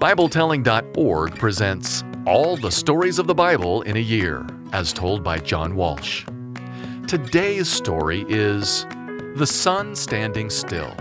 BibleTelling.org presents All the Stories of the Bible in a Year, as told by John Walsh. Today's story is The Sun Standing Still.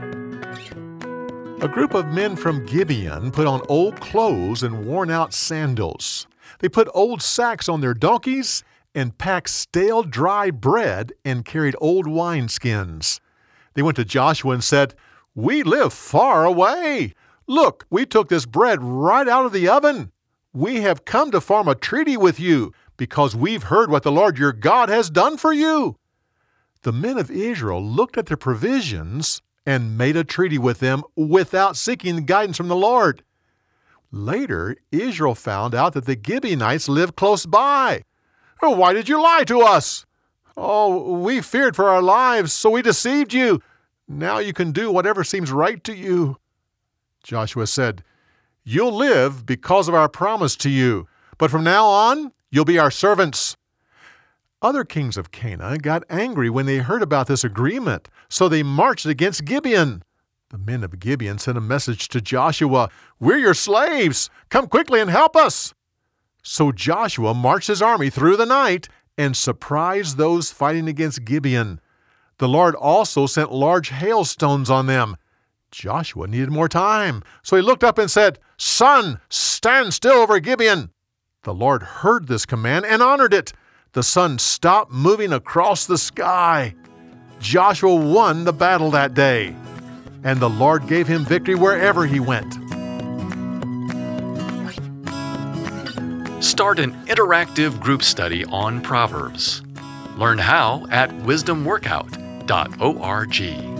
A group of men from Gibeon put on old clothes and worn-out sandals. They put old sacks on their donkeys and packed stale, dry bread and carried old wineskins. They went to Joshua and said, "We live far away. Look, we took this bread right out of the oven. We have come to form a treaty with you because we've heard what the Lord your God has done for you." The men of Israel looked at their provisions and made a treaty with them without seeking guidance from the Lord. Later, Israel found out that the Gibeonites lived close by. "Why did you lie to us?" "Oh, we feared for our lives, so we deceived you. Now you can do whatever seems right to you." Joshua said, "You'll live because of our promise to you, but from now on, you'll be our servants." Other kings of Canaan got angry when they heard about this agreement, so they marched against Gibeon. The men of Gibeon sent a message to Joshua, "We're your slaves. Come quickly and help us." So Joshua marched his army through the night and surprised those fighting against Gibeon. The Lord also sent large hailstones on them. Joshua needed more time, so he looked up and said, "Sun, stand still over Gibeon." The Lord heard this command and honored it. The sun stopped moving across the sky. Joshua won the battle that day, and the Lord gave him victory wherever he went. Start an interactive group study on Proverbs. Learn how at wisdomworkout.org.